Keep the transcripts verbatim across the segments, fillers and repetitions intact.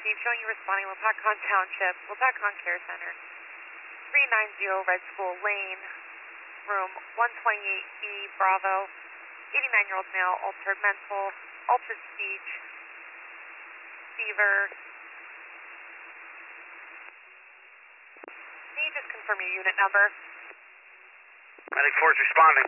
received showing you responding Wapakon Township, Wapakon Care Center, three ninety Red School Lane, room one twenty-eight B, Bravo, eighty-nine-year-old male, altered mental, altered speech, fever. Can you just confirm your unit number? Medic four is responding.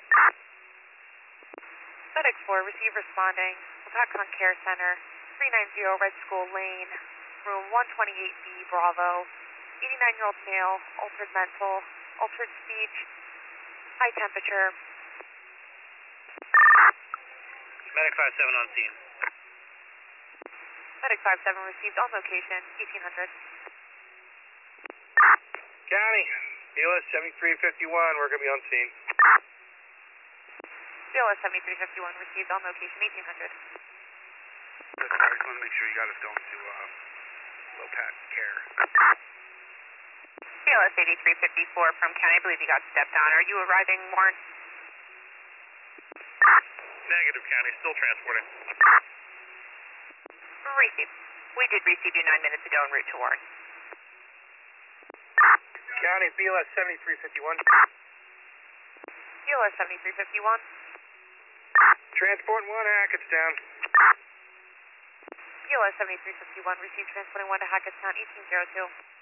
Medic four, receive responding, Wapakon Care Center, three ninety Red School Lane, room one twenty-eight B, Bravo, eighty-nine-year-old male, altered mental, altered speech, high temperature. Medic five seven on scene. Medic five seven received on location, eighteen hundred. County, B L S seventy-three fifty-one, we're going to be on scene. B L S seventy-three fifty-one received on location, eighteen hundred. I just want to make sure you got us going to uh, Lopat Care. B L S eighty-three fifty-four from County, I believe you got stepped on. Are you arriving, Warren? Negative, County, still transporting. Received. We did receive you nine minutes ago en route to Warren. County, B L S seventy-three fifty-one. B L S seventy-three fifty-one. Transport one, Hackettstown. B L S seventy-three fifty-one received transporting one to Hackettstown, eighteen oh two.